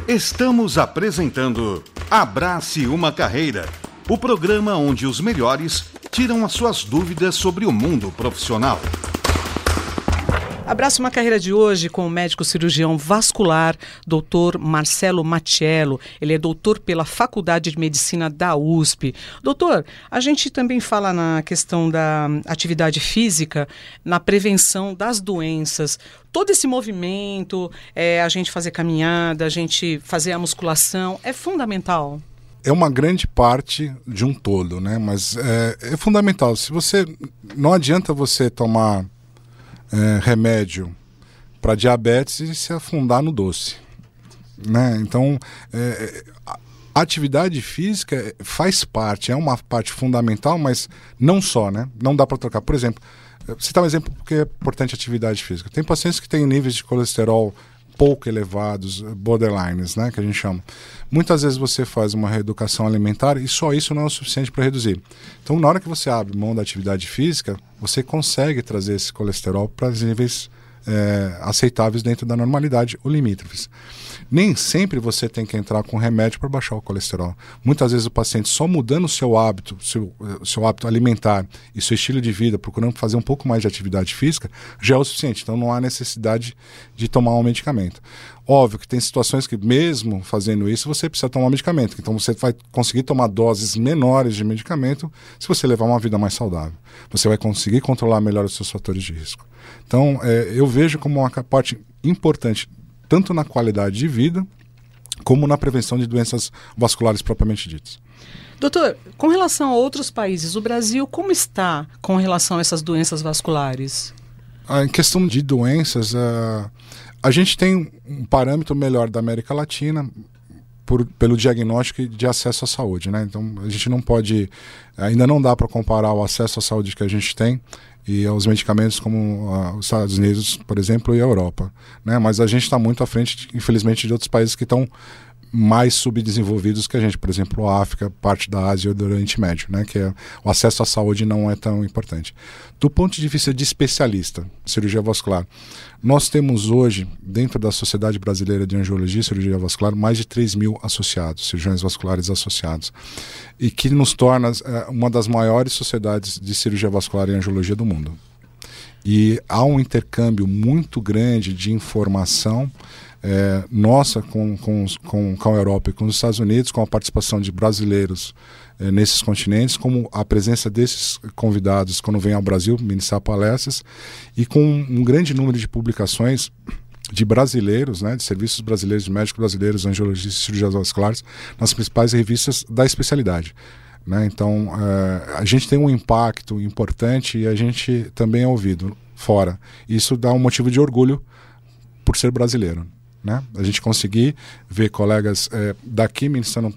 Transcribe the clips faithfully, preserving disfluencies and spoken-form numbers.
Estamos apresentando Abrace uma Carreira, o programa onde os melhores tiram as suas dúvidas sobre o mundo profissional. Abraço uma Carreira de hoje com o médico cirurgião vascular, doutor Marcelo Mattiello. Ele é doutor pela Faculdade de Medicina da U S P. Doutor, a gente também fala na questão da atividade física, na prevenção das doenças. Todo esse movimento, é, a gente fazer caminhada, a gente fazer a musculação, é fundamental? É uma grande parte de um todo, né? Mas é, é fundamental. Se você, não adianta você tomar É, remédio para diabetes e se afundar no doce, né? Então, é, a atividade física faz parte, é uma parte fundamental, mas não só, né? Não dá para trocar. Por exemplo, citar um exemplo porque é importante a atividade física. Tem pacientes que têm níveis de colesterol pouco elevados, borderlines, né, que a gente chama. Muitas vezes você faz uma reeducação alimentar e só isso não é o suficiente para reduzir. Então, na hora que você abre mão da atividade física, você consegue trazer esse colesterol para os níveis é, aceitáveis dentro da normalidade ou limítrofes. Nem sempre você tem que entrar com remédio para baixar o colesterol. Muitas vezes o paciente só mudando o seu hábito, seu, seu hábito alimentar e seu estilo de vida, procurando fazer um pouco mais de atividade física, já é o suficiente. Então não há necessidade de tomar um medicamento. Óbvio que tem situações que mesmo fazendo isso você precisa tomar medicamento. Então você vai conseguir tomar doses menores de medicamento se você levar uma vida mais saudável. Você vai conseguir controlar melhor os seus fatores de risco. Então é, eu vejo como uma parte importante tanto na qualidade de vida, como na prevenção de doenças vasculares propriamente ditas. Doutor, com relação a outros países, o Brasil como está com relação a essas doenças vasculares? Ah, em questão de doenças, uh, a gente tem um parâmetro melhor da América Latina por, pelo diagnóstico de acesso à saúde, né? Então a gente não pode, ainda não dá para comparar o acesso à saúde que a gente tem e aos medicamentos como uh, os Estados Unidos, por exemplo, e a Europa, né? Mas a gente está muito à frente, infelizmente, de outros países que estão mais subdesenvolvidos que a gente, por exemplo, a África, parte da Ásia e do Oriente Médio, né? Que é, o acesso à saúde não é tão importante. Do ponto de vista de especialista, cirurgia vascular, nós temos hoje, dentro da Sociedade Brasileira de Angiologia e Cirurgia Vascular, mais de três mil associados, cirurgiões vasculares associados, e que nos torna é, uma das maiores sociedades de cirurgia vascular e angiologia do mundo. E há um intercâmbio muito grande de informação É, nossa com, com, com, com a Europa e com os Estados Unidos, com a participação de brasileiros é, nesses continentes, como a presença desses convidados quando vêm ao Brasil ministrar palestras e com um, um grande número de publicações de brasileiros, né, de serviços brasileiros, de médicos brasileiros, angiologistas e cirurgiões vasculares nas principais revistas da especialidade. Né? Então é, a gente tem um impacto importante e a gente também é ouvido fora. Isso dá um motivo de orgulho por ser brasileiro. Né? A gente conseguir ver colegas é, daqui ministrando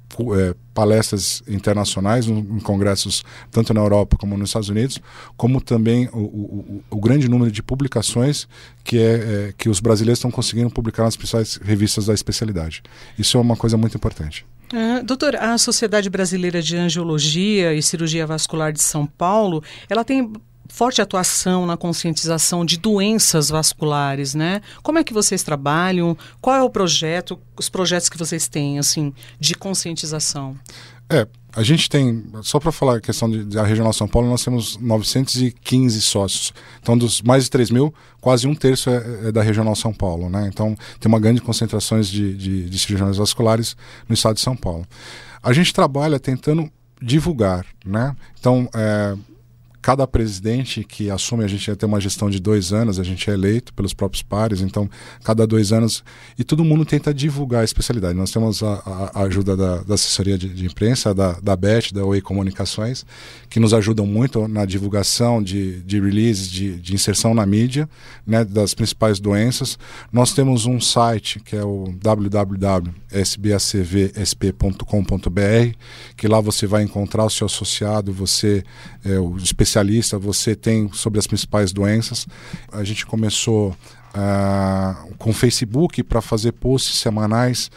é, palestras internacionais em, em congressos tanto na Europa como nos Estados Unidos, como também o, o, o grande número de publicações que, é, é, que os brasileiros estão conseguindo publicar nas principais revistas da especialidade. Isso é uma coisa muito importante. Uh, doutor, a Sociedade Brasileira de Angiologia e Cirurgia Vascular de São Paulo, ela tem forte atuação na conscientização de doenças vasculares, né? Como é que vocês trabalham? Qual é o projeto, os projetos que vocês têm, assim, de conscientização? É, a gente tem, só para falar a questão de, da Regional São Paulo, nós temos novecentos e quinze sócios. Então, dos mais de três mil, quase um terço é, é da Regional São Paulo, né? Então, tem uma grande concentração de, de, de cirurgiões vasculares no estado de São Paulo. A gente trabalha tentando divulgar, né? Então, é, cada presidente que assume, a gente já tem uma gestão de dois anos, a gente é eleito pelos próprios pares, então cada dois anos, e todo mundo tenta divulgar a especialidade. Nós temos a, a, a ajuda da, da assessoria de, de imprensa, da, da B E T, da Oi Comunicações, que nos ajudam muito na divulgação de, de release, de, de inserção na mídia, né, das principais doenças. Nós temos um site que é o w w w ponto s b a c v s p ponto com ponto b r, que lá você vai encontrar o seu associado, você, é, o especialista, você tem sobre as principais doenças. A gente começou uh, com o Facebook para fazer posts semanais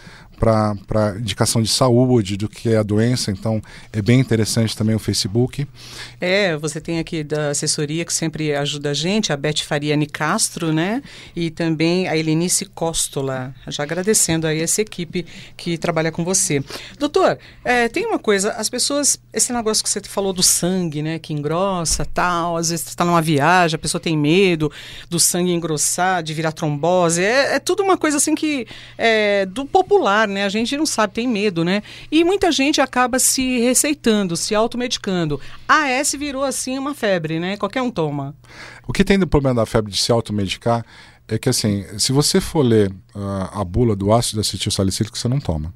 para indicação de saúde, do que é a doença, então é bem interessante também o Facebook. É, você tem aqui da assessoria que sempre ajuda a gente, a Beth Faria Nicastro, né? E também a Helenice Costola, já agradecendo aí essa equipe que trabalha com você. Doutor, é, tem uma coisa, as pessoas, esse negócio que você falou do sangue, né, que engrossa, tal, às vezes você está numa viagem, a pessoa tem medo do sangue engrossar, de virar trombose, é, é tudo uma coisa assim que, é, do popular, né, a gente não sabe, tem medo, né, e muita gente acaba se receitando, se automedicando. A S virou assim uma febre, né, qualquer um toma. O que tem do problema da febre de se automedicar é que, assim, se você for ler uh, a bula do ácido acetilsalicílico, você não toma.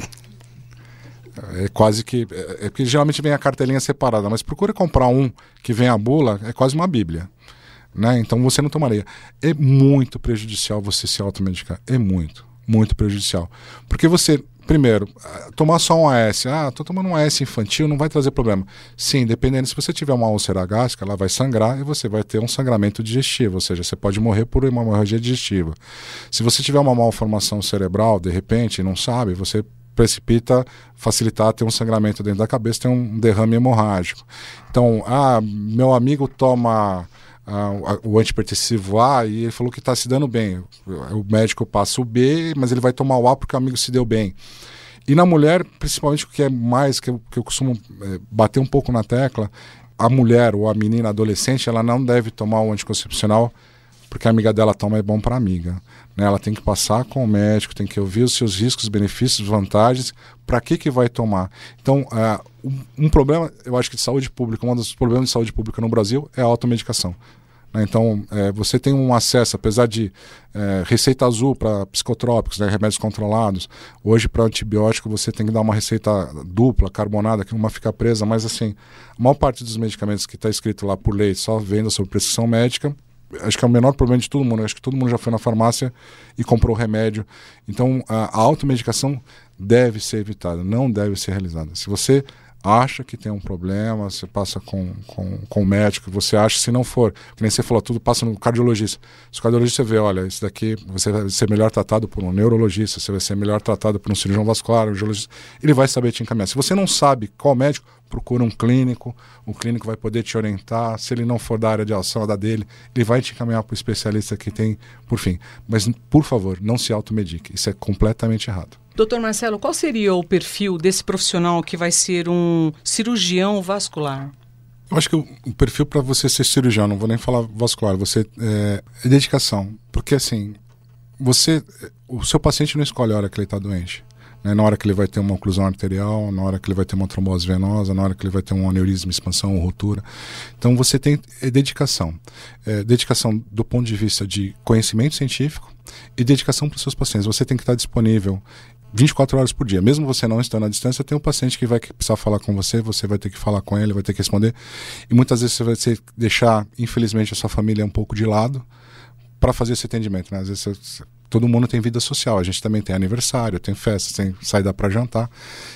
É quase que... É, é porque geralmente vem a cartelinha separada, mas procura comprar um que vem a bula, é quase uma bíblia. Né? Então você não tomaria. É muito prejudicial você se automedicar. É muito, muito prejudicial. Porque você, primeiro, tomar só um A S, ah, tô tomando um A S infantil, não vai trazer problema. Sim, dependendo, se você tiver uma úlcera gástrica, ela vai sangrar e você vai ter um sangramento digestivo, ou seja, você pode morrer por uma hemorragia digestiva. Se você tiver uma malformação cerebral, de repente, e não sabe, você precipita facilitar ter um sangramento dentro da cabeça, ter um derrame hemorrágico. Então, ah, meu amigo toma ah, o antipertensivo A e ele falou que está se dando bem. O médico passa o B, mas ele vai tomar o A porque o amigo se deu bem. E na mulher, principalmente o que é mais, que eu, que eu costumo é, bater um pouco na tecla, a mulher ou a menina adolescente, ela não deve tomar o anticoncepcional porque a amiga dela toma, é bom para a amiga. Né? Ela tem que passar com o médico, tem que ouvir os seus riscos, benefícios, vantagens, para que que vai tomar. Então, uh, um, um problema, eu acho que de saúde pública, um dos problemas de saúde pública no Brasil é a automedicação. Né? Então, é, você tem um acesso, apesar de é, receita azul para psicotrópicos, né, remédios controlados, hoje para antibiótico você tem que dar uma receita dupla, carbonada, que uma fica presa, mas assim, a maior parte dos medicamentos que está escrito lá por lei, só venda sob prescrição médica, acho que é o menor problema de todo mundo. Acho que todo mundo já foi na farmácia e comprou remédio. Então, a, a automedicação deve ser evitada, não deve ser realizada. Se você acha que tem um problema, você passa com, com, com o médico, você acha, se não for, que nem você falou, tudo passa no cardiologista. Se o cardiologista vê, olha, isso daqui você vai ser melhor tratado por um neurologista, você vai ser melhor tratado por um cirurgião vascular, um geologista, ele vai saber te encaminhar. Se você não sabe qual médico, procura um clínico, o clínico vai poder te orientar, se ele não for da área de ação, da dele, ele vai te encaminhar para o especialista que tem, por fim. Mas, por favor, não se automedique, isso é completamente errado. Doutor Marcelo, qual seria o perfil desse profissional que vai ser um cirurgião vascular? Eu acho que o, o perfil para você ser cirurgião, não vou nem falar vascular, você é, é dedicação, porque assim, você, o seu paciente não escolhe a hora que ele está doente. Na hora que ele vai ter uma oclusão arterial, na hora que ele vai ter uma trombose venosa, na hora que ele vai ter um aneurisma, expansão ou ruptura. Então você tem é, dedicação. É, dedicação do ponto de vista de conhecimento científico e dedicação para os seus pacientes. Você tem que estar disponível vinte e quatro horas por dia. Mesmo você não estando à distância, tem um paciente que vai precisar falar com você, você vai ter que falar com ele, vai ter que responder. E muitas vezes você vai ter que deixar, infelizmente, a sua família um pouco de lado para fazer esse atendimento. Né? Às vezes você... Todo mundo tem vida social, a gente também tem aniversário, tem festa, tem saída para jantar.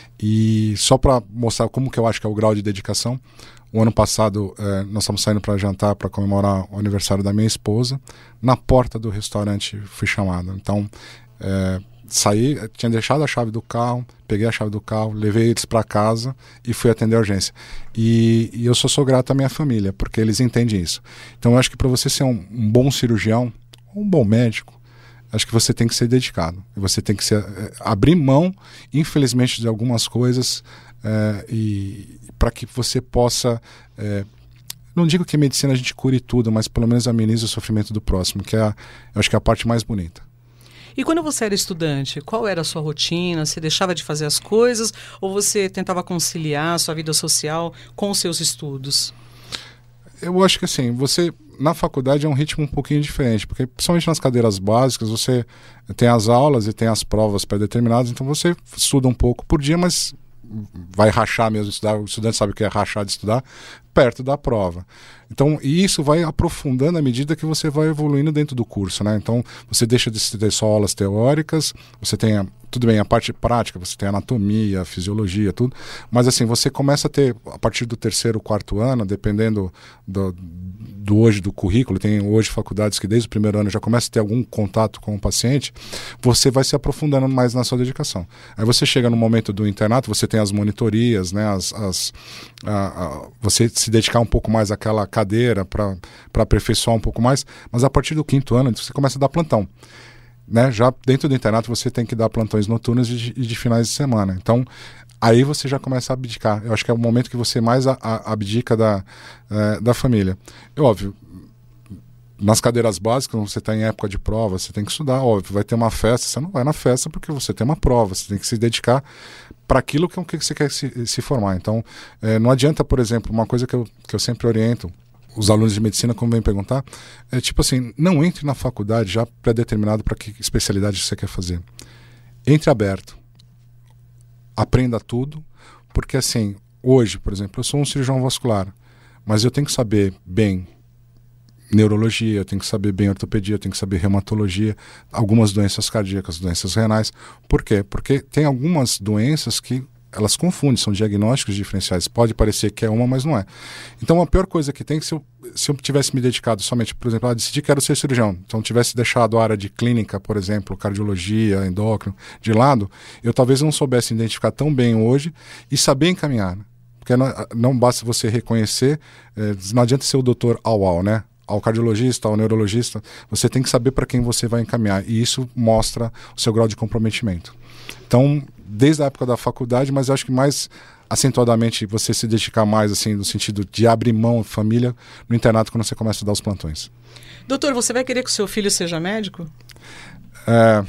E só para mostrar como que eu acho que é o grau de dedicação, o ano passado eh, nós estamos saindo para jantar para comemorar o aniversário da minha esposa. Na porta do restaurante fui chamado. Então, eh, saí, tinha deixado a chave do carro, peguei a chave do carro, levei eles para casa e fui atender a urgência. E, e eu só sou grato à minha família, porque eles entendem isso. Então eu acho que para você ser um, um bom cirurgião, um bom médico, acho que você tem que ser dedicado. Você tem que ser, é, abrir mão, infelizmente, de algumas coisas é, e para que você possa... É, não digo que a medicina a gente cure tudo, mas pelo menos amenize o sofrimento do próximo, que é a, eu acho que é a parte mais bonita. E quando você era estudante, qual era a sua rotina? Você deixava de fazer as coisas ou você tentava conciliar a sua vida social com os seus estudos? Eu acho que assim, você... Na faculdade é um ritmo um pouquinho diferente, porque principalmente nas cadeiras básicas você tem as aulas e tem as provas pré-determinadas, então você estuda um pouco por dia, mas vai rachar mesmo estudar, o estudante sabe o que é rachar de estudar, perto da prova. Então, e isso vai aprofundando à medida que você vai evoluindo dentro do curso, né? Então, você deixa de ter só aulas teóricas, você tem, a, tudo bem, a parte prática, você tem anatomia, fisiologia, tudo, mas assim, você começa a ter, a partir do terceiro, quarto ano, dependendo do, do hoje do currículo, tem hoje faculdades que desde o primeiro ano já começa a ter algum contato com o paciente, você vai se aprofundando mais na sua dedicação. Aí você chega no momento do internato, você tem as monitorias, né? As, as, a, a, você se dedicar um pouco mais àquela cadeira para aperfeiçoar um pouco mais, mas a partir do quinto ano você começa a dar plantão, né? Já dentro do internato você tem que dar plantões noturnos e de, de finais de semana, então aí você já começa a abdicar. Eu acho que é o momento que você mais a, a, abdica da, é, da família. É óbvio, nas cadeiras básicas, quando você está em época de prova, você tem que estudar, óbvio, vai ter uma festa, você não vai na festa porque você tem uma prova, você tem que se dedicar para aquilo que, que você quer se, se formar. Então, é, não adianta, por exemplo, uma coisa que eu, que eu sempre oriento os alunos de medicina, como vem perguntar, é tipo assim, não entre na faculdade já pré-determinado para que especialidade você quer fazer. Entre aberto. Aprenda tudo, porque assim, hoje, por exemplo, eu sou um cirurgião vascular, mas eu tenho que saber bem neurologia, eu tenho que saber bem ortopedia, eu tenho que saber reumatologia, algumas doenças cardíacas, doenças renais. Por quê? Porque tem algumas doenças que elas confundem, são diagnósticos diferenciais. Pode parecer que é uma, mas não é. Então a pior coisa que tem é que se eu, se eu tivesse me dedicado somente, por exemplo, a decidir que quero ser cirurgião, então tivesse deixado a área de clínica, por exemplo, cardiologia, endócrino, de lado, eu talvez não soubesse identificar tão bem hoje e saber encaminhar. Porque não, não basta você reconhecer, eh, não adianta ser o doutor au-au, né? Ao cardiologista, ao neurologista, você tem que saber para quem você vai encaminhar, e isso mostra o seu grau de comprometimento. Então, desde a época da faculdade, mas eu acho que mais acentuadamente você se dedicar mais, assim, no sentido de abrir mão, família, no internato, quando você começa a dar os plantões. Doutor, você vai querer que o seu filho seja médico? É...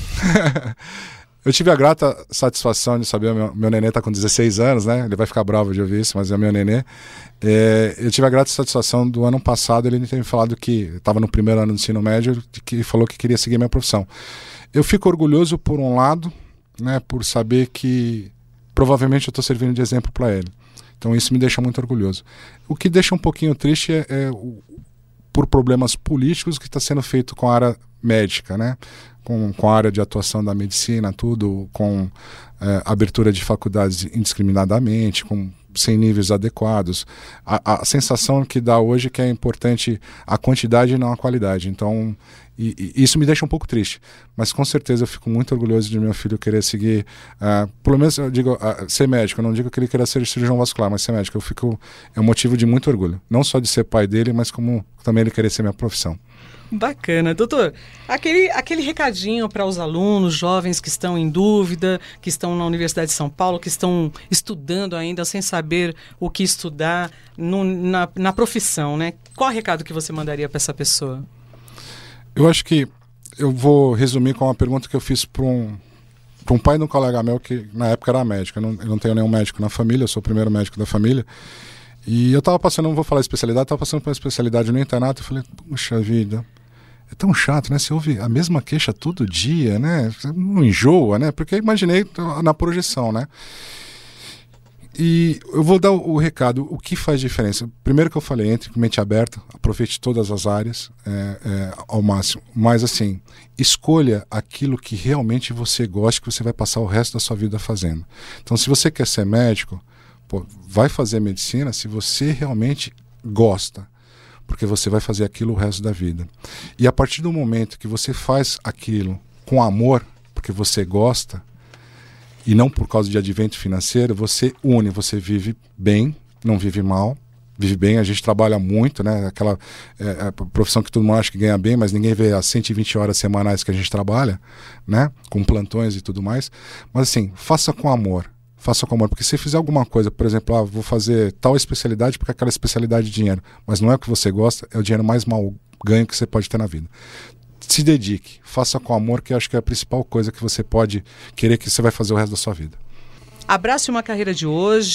Eu tive a grata satisfação de saber, meu, meu nenê está com dezesseis anos, né? Ele vai ficar bravo de ouvir isso, mas é meu nenê. É, eu tive a grata satisfação do ano passado, ele ter me falado que estava no primeiro ano do ensino médio, que falou que queria seguir minha profissão. Eu fico orgulhoso por um lado, né, por saber que provavelmente eu estou servindo de exemplo para ele. Então isso me deixa muito orgulhoso. O que deixa um pouquinho triste é, é o, por problemas políticos que está sendo feito com a área médica, né? Com, com a área de atuação da medicina, tudo, com é, abertura de faculdades indiscriminadamente, com, sem níveis adequados. A, a sensação que dá hoje é que é importante a quantidade e não a qualidade. Então, e, e isso me deixa um pouco triste. Mas com certeza eu fico muito orgulhoso de meu filho querer seguir, uh, pelo menos eu digo, uh, ser médico. Eu não digo que ele queira ser cirurgião vascular, mas ser médico. Eu fico, é um motivo de muito orgulho. Não só de ser pai dele, mas como também ele querer ser minha profissão. Bacana. Doutor, aquele, aquele recadinho para os alunos, jovens que estão em dúvida, que estão na Universidade de São Paulo, que estão estudando ainda sem saber o que estudar no, na, na profissão, né? Qual o recado que você mandaria para essa pessoa? Eu acho que eu vou resumir com uma pergunta que eu fiz para um, para um pai de um colega meu que na época era médico. Eu não, eu não tenho nenhum médico na família, eu sou o primeiro médico da família. E eu estava passando, não vou falar especialidade, estava passando por uma especialidade no internato e falei, puxa vida, é tão chato, né? Você ouve a mesma queixa todo dia, né? Você não enjoa, né? Porque eu imaginei na projeção, né? E eu vou dar o, o recado, o que faz diferença. Primeiro que eu falei, entre com mente aberta, aproveite todas as áreas é, é, ao máximo. Mas assim, escolha aquilo que realmente você gosta, que você vai passar o resto da sua vida fazendo. Então, se você quer ser médico, pô, vai fazer medicina se você realmente gosta, porque você vai fazer aquilo o resto da vida. E a partir do momento que você faz aquilo com amor, porque você gosta, e não por causa de advento financeiro, você une, você vive bem, não vive mal, vive bem. A gente trabalha muito, né? Aquela é, a profissão que todo mundo acha que ganha bem, mas ninguém vê as cento e vinte horas semanais que a gente trabalha, né? Com plantões e tudo mais. Mas assim, faça com amor. Faça com amor, porque se fizer alguma coisa, por exemplo, ah, vou fazer tal especialidade porque aquela especialidade de dinheiro, mas não é o que você gosta, é o dinheiro mais mal ganho que você pode ter na vida. Se dedique, faça com amor, que eu acho que é a principal coisa que você pode querer que você vai fazer o resto da sua vida. Abrace uma Carreira de hoje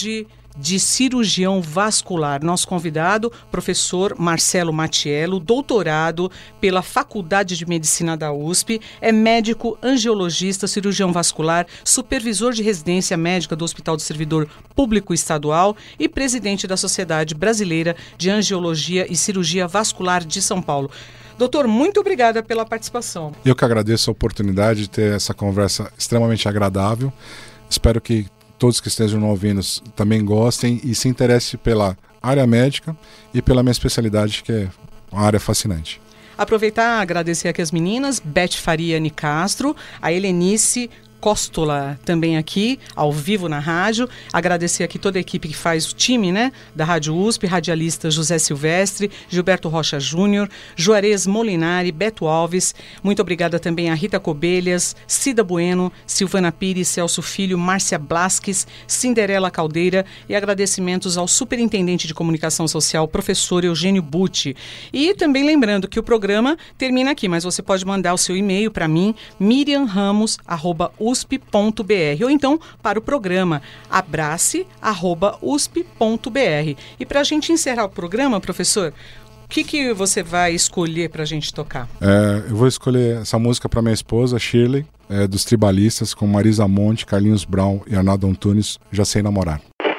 de cirurgião vascular. Nosso convidado, professor Marcelo Mattiello, doutorado pela Faculdade de Medicina da U S P, é médico angiologista, cirurgião vascular, supervisor de residência médica do Hospital do Servidor Público Estadual e presidente da Sociedade Brasileira de Angiologia e Cirurgia Vascular de São Paulo. Doutor, muito obrigada pela participação. Eu que agradeço a oportunidade de ter essa conversa extremamente agradável. Espero que todos que estejam ouvindo também gostem e se interessem pela área médica e pela minha especialidade, que é uma área fascinante. Aproveitar e agradecer aqui as meninas, Beth Faria Nicastro, a Helenice Costola também aqui, ao vivo na rádio. Agradecer aqui toda a equipe que faz o time, né, da Rádio U S P, radialista José Silvestre, Gilberto Rocha Júnior, Juarez Molinari, Beto Alves. Muito obrigada também a Rita Cobelhas, Cida Bueno, Silvana Pires, Celso Filho, Márcia Blasques, Cinderela Caldeira, e agradecimentos ao superintendente de comunicação social, professor Eugênio Butti. E também lembrando que o programa termina aqui, mas você pode mandar o seu e-mail para mim, miriam ramos arroba u s p ponto b r, ou então para o programa abrace arroba u s p ponto b r. E para a gente encerrar o programa, professor, o que, que você vai escolher para a gente tocar? É, eu vou escolher essa música para minha esposa, Shirley, é, dos Tribalistas, com Marisa Monte, Carlinhos Brown e Arnaldo Antunes, Já Sei Namorar.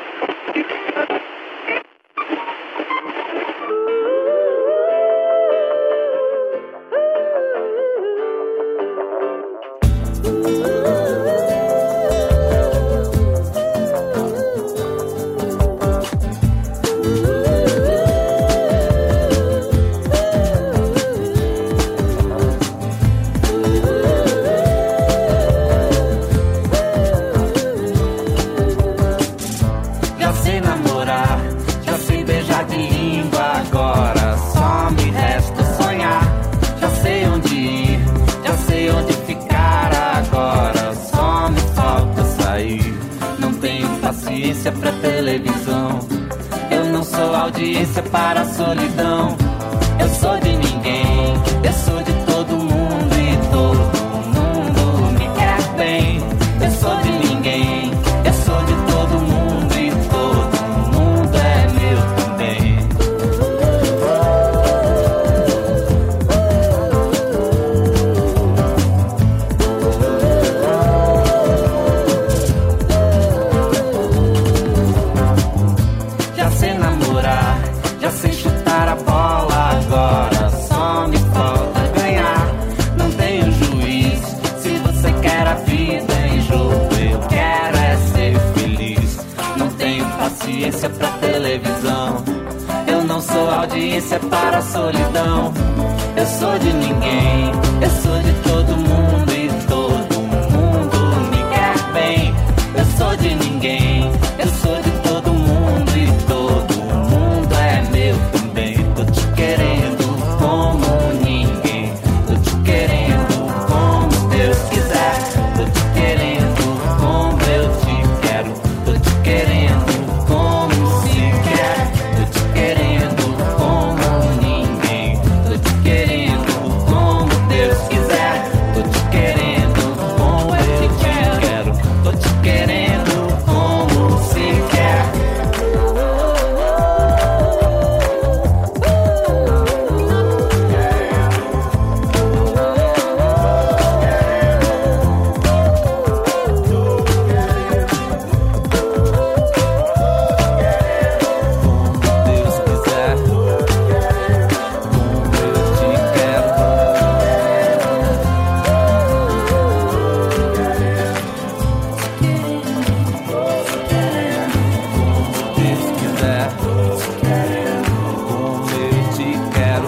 Pra televisão, eu não sou audiência para a solidão. Eu sou de ninguém, eu sou de todo mundo e todo mundo me quer bem. Eu sou de ninguém, eu sou de todo mundo e todo mundo é meu também. Já sei namorar, já sei chutar a bola, agora só me falta ganhar. Não tenho juiz, se você quer a vida em jogo, eu quero é ser feliz. Não tenho paciência pra televisão, eu não sou audiência para a solidão. Eu sou de ninguém, eu sou de todo mundo e todo mundo me quer bem. Eu sou de ninguém, eu sou de todo mundo e todo mundo é meu também. Tô te querendo como ninguém, tô te querendo como Deus quiser. Tô te querendo como eu te quero, tô te querendo como se quer. Tô te querendo como ninguém, tô te querendo como Deus quiser. Tô te querendo como eu te quero, tô te querendo como se quer. Deus quiser, como eu te quero. Deus quiser, como eu te quero.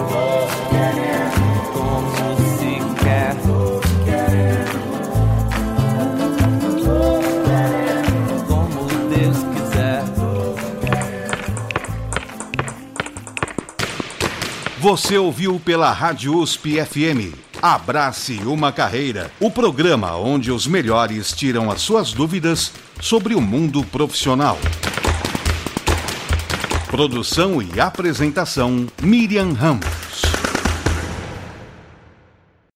Como se quer. Como Deus quiser. Você ouviu pela Rádio U S P F M Abrace uma Carreira, o programa onde os melhores tiram as suas dúvidas sobre o mundo profissional. Produção e apresentação, Miriam Ramos.